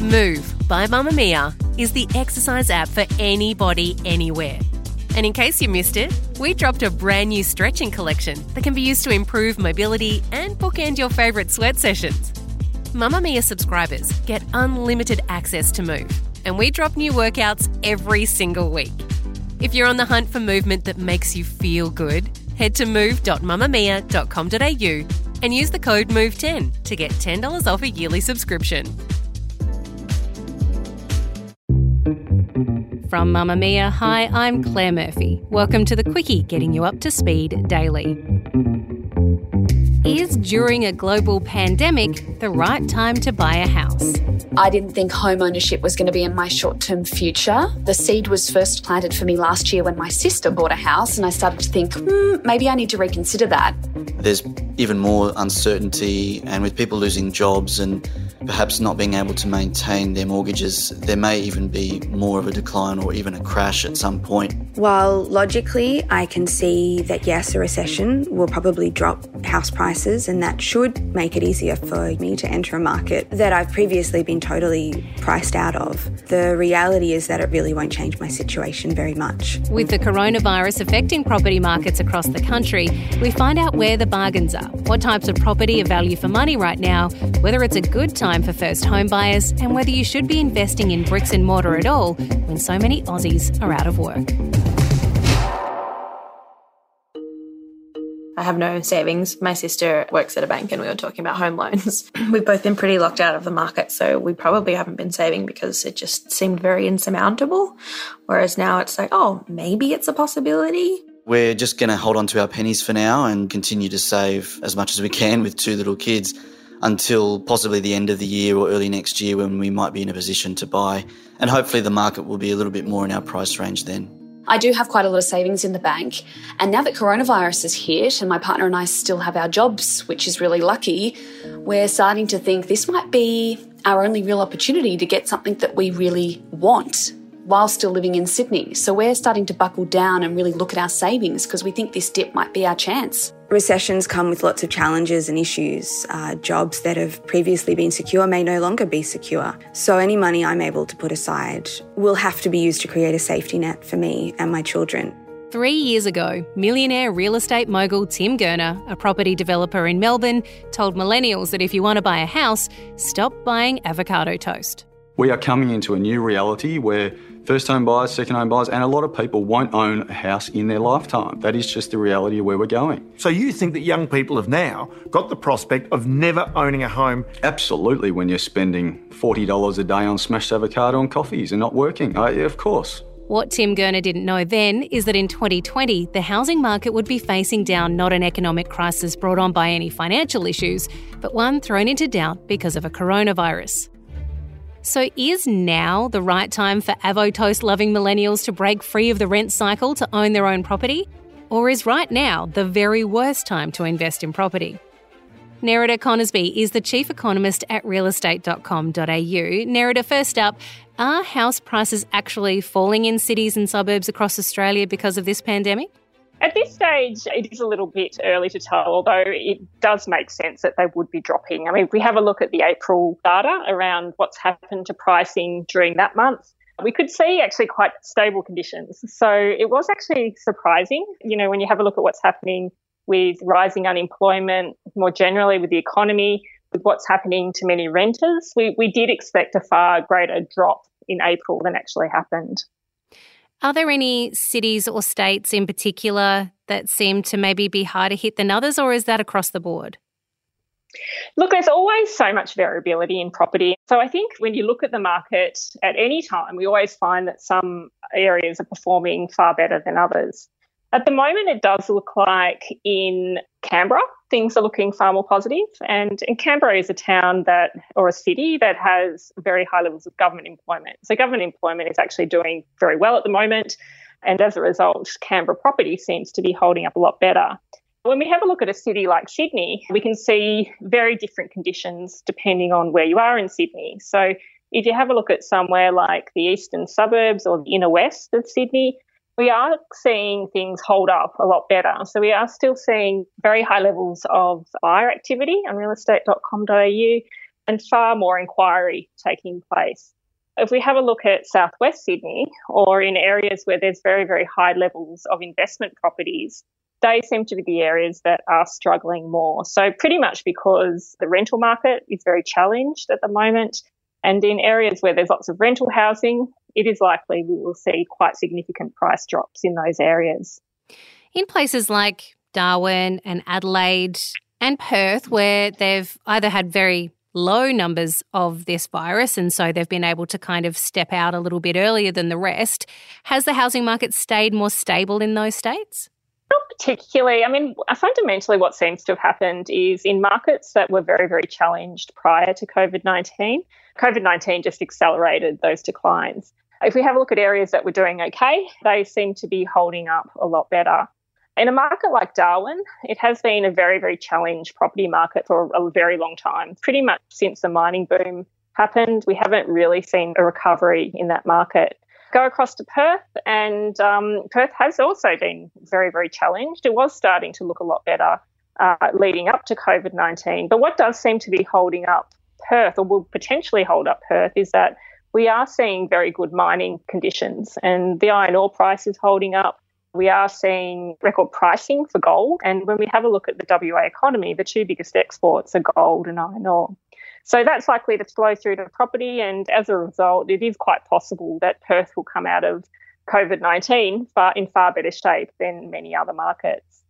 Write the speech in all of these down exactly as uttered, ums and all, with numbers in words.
Move by Mamamia is the exercise app for anybody, anywhere. And in case you missed it, we dropped a brand new stretching collection that can be used to improve mobility and bookend your favourite sweat sessions. Mamamia subscribers get unlimited access to Move, and we drop new workouts every single week. If you're on the hunt for movement that makes you feel good, head to move dot mamamia dot com dot a u and use the code move ten to get ten dollars off a yearly subscription. From Mamamia, hi, I'm Claire Murphy. Welcome to the Quickie, getting you up to speed daily. Is during a global pandemic the right time to buy a house? I didn't think home ownership was going to be in my short-term future. The seed was first planted for me last year when my sister bought a house, and I started to think, hmm, maybe I need to reconsider that. There's even more uncertainty, and with people losing jobs and perhaps not being able to maintain their mortgages, there may even be more of a decline or even a crash at some point. While logically I can see that yes, a recession will probably drop house prices, and that should make it easier for me to enter a market that I've previously been totally priced out of, the reality is that it really won't change my situation very much. With the coronavirus affecting property markets across the country, we find out where the bargains are, what types of property are value for money right now, whether it's a good time for first home buyers, and whether you should be investing in bricks and mortar at all when so many Aussies are out of work. I have no savings. My sister works at a bank and we were talking about home loans. We've both been pretty locked out of the market, so we probably haven't been saving because it just seemed very insurmountable. Whereas now it's like, oh, maybe it's a possibility. We're just going to hold on to our pennies for now and continue to save as much as we can with two little kids until possibly the end of the year or early next year when we might be in a position to buy. And hopefully the market will be a little bit more in our price range then. I do have quite a lot of savings in the bank, and now that coronavirus has hit and my partner and I still have our jobs, which is really lucky, we're starting to think this might be our only real opportunity to get something that we really want while still living in Sydney. So we're starting to buckle down and really look at our savings because we think this dip might be our chance. Recessions come with lots of challenges and issues. Uh, jobs that have previously been secure may no longer be secure. So any money I'm able to put aside will have to be used to create a safety net for me and my children. Three years ago, millionaire real estate mogul Tim Gurner, a property developer in Melbourne, told millennials that if you want to buy a house, stop buying avocado toast. We are coming into a new reality where first home buyers, second home buyers, and a lot of people won't own a house in their lifetime. That is just the reality of where we're going. So you think that young people have now got the prospect of never owning a home? Absolutely, when you're spending forty dollars a day on smashed avocado and coffees and not working. Uh, yeah, of course. What Tim Gurner didn't know then is that in twenty twenty, the housing market would be facing down not an economic crisis brought on by any financial issues, but one thrown into doubt because of a coronavirus. So is now the right time for avo toast loving millennials to break free of the rent cycle to own their own property? Or is right now the very worst time to invest in property? Nerida Conisbee is the chief economist at real estate dot com dot a u. Nerida, first up, are house prices actually falling in cities and suburbs across Australia because of this pandemic? At this stage, it is a little bit early to tell, although it does make sense that they would be dropping. I mean, if we have a look at the April data around what's happened to pricing during that month, we could see actually quite stable conditions. So it was actually surprising, you know, when you have a look at what's happening with rising unemployment, more generally with the economy, with what's happening to many renters, we, we did expect a far greater drop in April than actually happened. Are there any cities or states in particular that seem to maybe be harder hit than others, or is that across the board? Look, there's always so much variability in property. So I think when you look at the market at any time, we always find that some areas are performing far better than others. At the moment, it does look like in Canberra, things are looking far more positive. And, and Canberra is a town that, or a city that has very high levels of government employment. So government employment is actually doing very well at the moment. And as a result, Canberra property seems to be holding up a lot better. When we have a look at a city like Sydney, we can see very different conditions depending on where you are in Sydney. So if you have a look at somewhere like the eastern suburbs or the inner west of Sydney, we are seeing things hold up a lot better. So we are still seeing very high levels of buyer activity on real estate dot com dot a u. and far more inquiry taking place. If we have a look at southwest Sydney or in areas where there's very, very high levels of investment properties, they seem to be the areas that are struggling more. So pretty much because the rental market is very challenged at the moment, and in areas where there's lots of rental housing, it is likely we will see quite significant price drops in those areas. In places like Darwin and Adelaide and Perth, where they've either had very low numbers of this virus and so they've been able to kind of step out a little bit earlier than the rest, has the housing market stayed more stable in those states? Not particularly. I mean, fundamentally what seems to have happened is in markets that were very, very challenged prior to COVID nineteen, COVID nineteen just accelerated those declines. If we have a look at areas that were doing okay, they seem to be holding up a lot better. In a market like Darwin, it has been a very, very challenged property market for a very long time. Pretty much since the mining boom happened, we haven't really seen a recovery in that market. Go across to Perth, and um, Perth has also been very, very challenged. It was starting to look a lot better uh, leading up to COVID nineteen. But what does seem to be holding up Perth, or will potentially hold up Perth, is that we are seeing very good mining conditions, and the iron ore price is holding up. We are seeing record pricing for gold. And when we have a look at the W A economy, the two biggest exports are gold and iron ore. So that's likely to flow through to property. And as a result, it is quite possible that Perth will come out of COVID nineteen far, in far better shape than many other markets.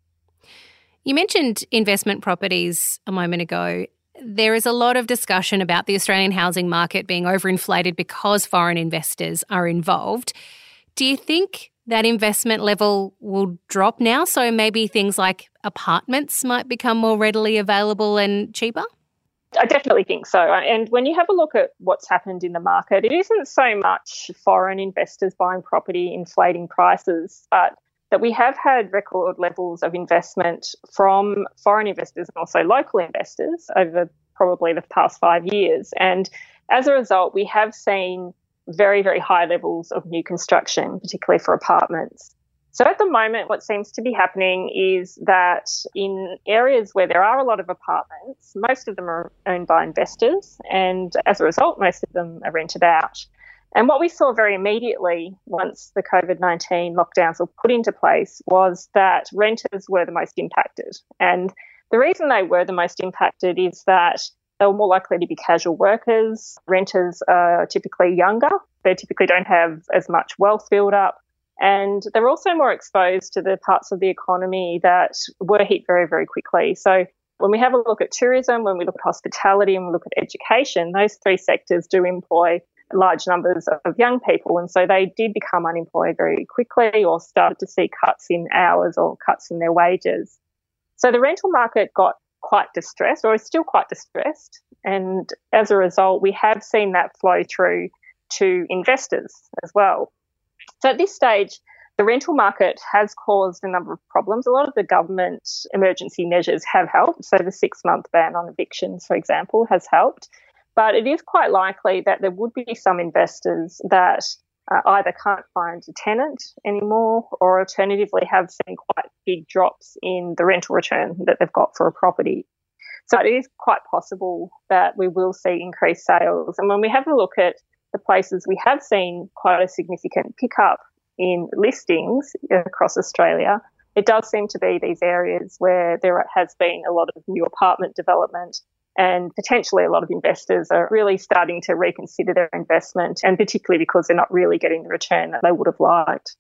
You mentioned investment properties a moment ago. There is a lot of discussion about the Australian housing market being overinflated because foreign investors are involved. Do you think that investment level will drop now? So maybe things like apartments might become more readily available and cheaper? I definitely think so. And when you have a look at what's happened in the market, it isn't so much foreign investors buying property, inflating prices, but that we have had record levels of investment from foreign investors and also local investors over probably the past five years. And as a result, we have seen very, very high levels of new construction, particularly for apartments. So at the moment, what seems to be happening is that in areas where there are a lot of apartments, most of them are owned by investors, and as a result, most of them are rented out. And what we saw very immediately once the COVID nineteen lockdowns were put into place was that renters were the most impacted. And the reason they were the most impacted is that they were more likely to be casual workers. Renters are typically younger. They typically don't have as much wealth built up. And they're also more exposed to the parts of the economy that were hit very, very quickly. So when we have a look at tourism, when we look at hospitality and we look at education, those three sectors do employ large numbers of young people. And so they did become unemployed very quickly or started to see cuts in hours or cuts in their wages. So the rental market got quite distressed, or is still quite distressed. And as a result, we have seen that flow through to investors as well. So at this stage, the rental market has caused a number of problems. A lot of the government emergency measures have helped. So the six-month ban on evictions, for example, has helped. But it is quite likely that there would be some investors that uh, either can't find a tenant anymore or alternatively have seen quite big drops in the rental return that they've got for a property. So it is quite possible that we will see increased sales. And when we have a look at the places we have seen quite a significant pickup in listings across Australia, it does seem to be these areas where there has been a lot of new apartment development, and potentially a lot of investors are really starting to reconsider their investment, and particularly because they're not really getting the return that they would have liked.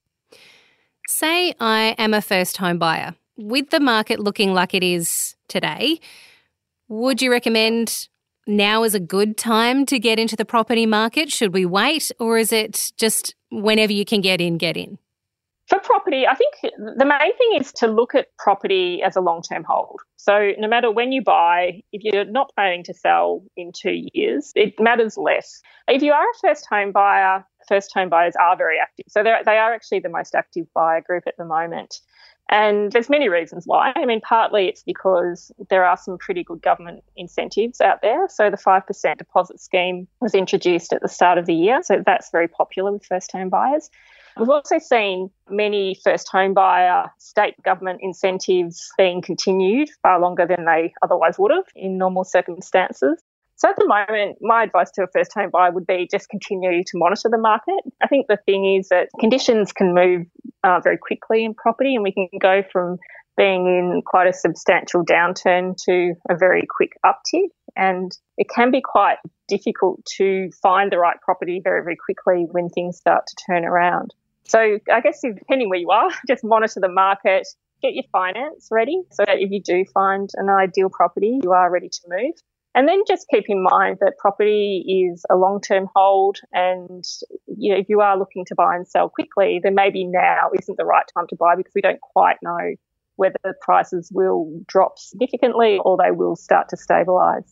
Say I am a first home buyer. With the market looking like it is today, would you recommend now is a good time to get into the property market? Should we wait, or is it just whenever you can get in, get in? For property, I think the main thing is to look at property as a long-term hold. So no matter when you buy, if you're not planning to sell in two years, it matters less. If you are a first home buyer, first home buyers are very active. So they are actually the most active buyer group at the moment. And there's many reasons why. I mean, partly it's because there are some pretty good government incentives out there. So the five percent deposit scheme was introduced at the start of the year. So that's very popular with first home buyers. We've also seen many first home buyer state government incentives being continued far longer than they otherwise would have in normal circumstances. So at the moment, my advice to a first home buyer would be just continue to monitor the market. I think the thing is that conditions can move uh, very quickly in property, and we can go from being in quite a substantial downturn to a very quick uptick. And it can be quite difficult to find the right property very, very quickly when things start to turn around. So I guess depending where you are, just monitor the market, get your finance ready so that if you do find an ideal property, you are ready to move. And then just keep in mind that property is a long-term hold, and you know, if you are looking to buy and sell quickly, then maybe now isn't the right time to buy because we don't quite know whether the prices will drop significantly or they will start to stabilise.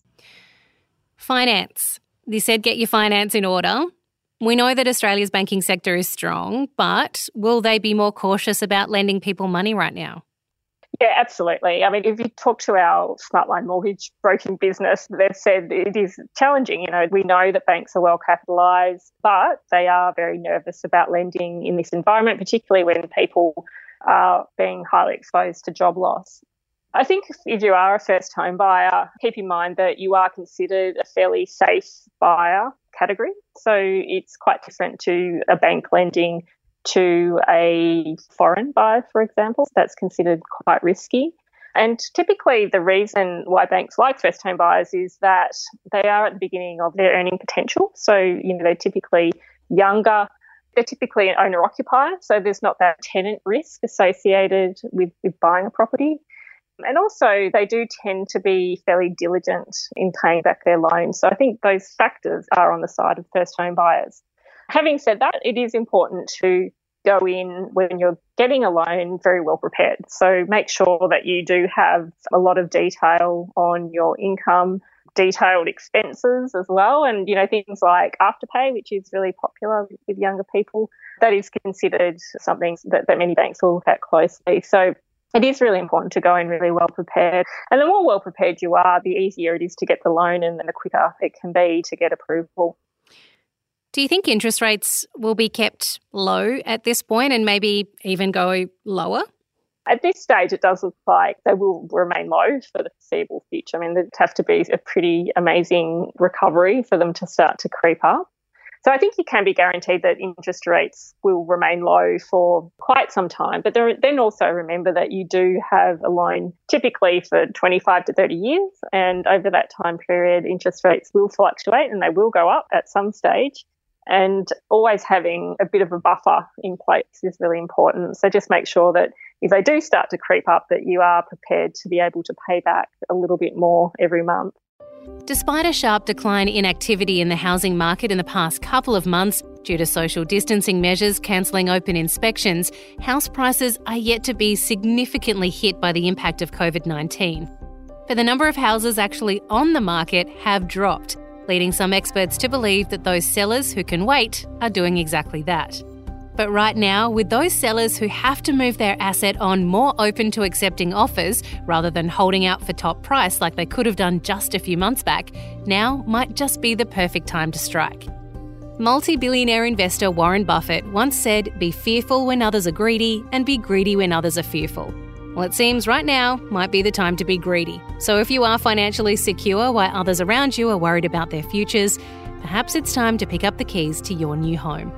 Finance. You said get your finance in order. We know that Australia's banking sector is strong, but will they be more cautious about lending people money right now? Yeah, absolutely. I mean, if you talk to our Smartline mortgage broking business, they've said it is challenging. You know, we know that banks are well capitalised, but they are very nervous about lending in this environment, particularly when people are being highly exposed to job loss. I think if you are a first home buyer, keep in mind that you are considered a fairly safe buyer category. So it's quite different to a bank lending to a foreign buyer, for example. That's considered quite risky. And typically the reason why banks like first home buyers is that they are at the beginning of their earning potential. So, you know, they're typically younger. They're typically an owner-occupier, so there's not that tenant risk associated with, with buying a property. And also they do tend to be fairly diligent in paying back their loans. So I think those factors are on the side of first home buyers. Having said that, it is important to go in when you're getting a loan very well prepared. So make sure that you do have a lot of detail on your income, detailed expenses as well, and, you know, things like Afterpay, which is really popular with younger people. That is considered something that, that many banks will look at closely. So it is really important to go in really well prepared. And the more well prepared you are, the easier it is to get the loan and the quicker it can be to get approval. Do you think interest rates will be kept low at this point and maybe even go lower? At this stage, it does look like they will remain low for the foreseeable future. I mean, there'd have to be a pretty amazing recovery for them to start to creep up. So I think you can be guaranteed that interest rates will remain low for quite some time. But there, then also remember that you do have a loan typically for twenty-five to thirty years. And over that time period, interest rates will fluctuate and they will go up at some stage. And always having a bit of a buffer in place is really important. So just make sure that if they do start to creep up, that you are prepared to be able to pay back a little bit more every month. Despite a sharp decline in activity in the housing market in the past couple of months due to social distancing measures cancelling open inspections, house prices are yet to be significantly hit by the impact of covid nineteen. But the number of houses actually on the market have dropped, leading some experts to believe that those sellers who can wait are doing exactly that. But right now, with those sellers who have to move their asset on more open to accepting offers rather than holding out for top price like they could have done just a few months back, now might just be the perfect time to strike. Multi-billionaire investor Warren Buffett once said, "Be fearful when others are greedy and be greedy when others are fearful." Well, it seems right now might be the time to be greedy. So if you are financially secure while others around you are worried about their futures, perhaps it's time to pick up the keys to your new home.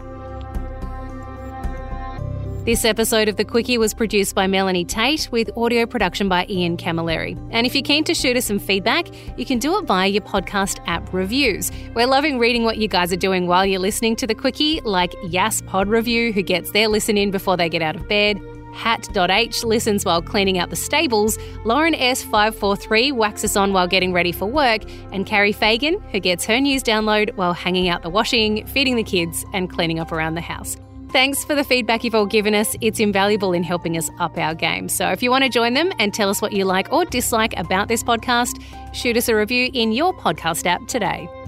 This episode of The Quickie was produced by Melanie Tate with audio production by Ian Camilleri. And if you're keen to shoot us some feedback, you can do it via your podcast app reviews. We're loving reading what you guys are doing while you're listening to The Quickie, like Yas Pod Review, who gets their listen in before they get out of bed. Hat dot H listens while cleaning out the stables, Lauren S five four three waxes on while getting ready for work, and Carrie Fagan, who gets her news download while hanging out the washing, feeding the kids, and cleaning up around the house. Thanks for the feedback you've all given us. It's invaluable in helping us up our game. So if you want to join them and tell us what you like or dislike about this podcast, shoot us a review in your podcast app today.